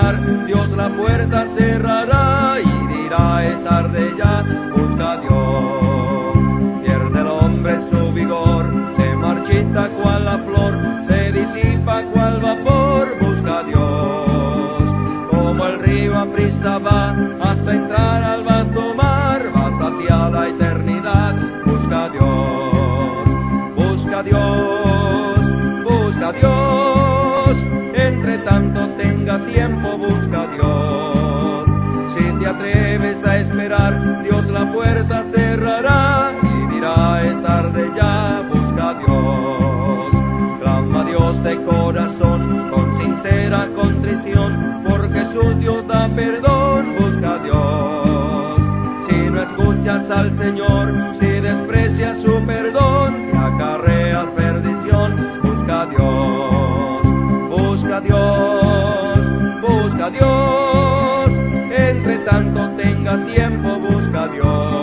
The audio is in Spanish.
esperar, Dios la puerta cerrará y dirá es tarde ya, busca a Dios. Pierde el hombre su vigor, se marchita cual la flor, se disipa cual vapor, busca a Dios. Como el río a prisa va, hasta entrar al vasto mar, vas hacia la eternidad, busca a Dios, busca a Dios, busca a Dios. Entre tanto tenga tiempo, busca a Dios. Si te atreves a esperar, Dios la puerta cerrará y dirá es tarde ya, busca a Dios. Clama a Dios de corazón, con sincera contrición, porque Jesús Dios da perdón, busca a Dios. Si no escuchas al Señor, si desprecias su perdón, y acarreas perdición, busca a Dios, busca a Dios, busca a Dios. Entre tanto tenga tiempo, busca a Dios.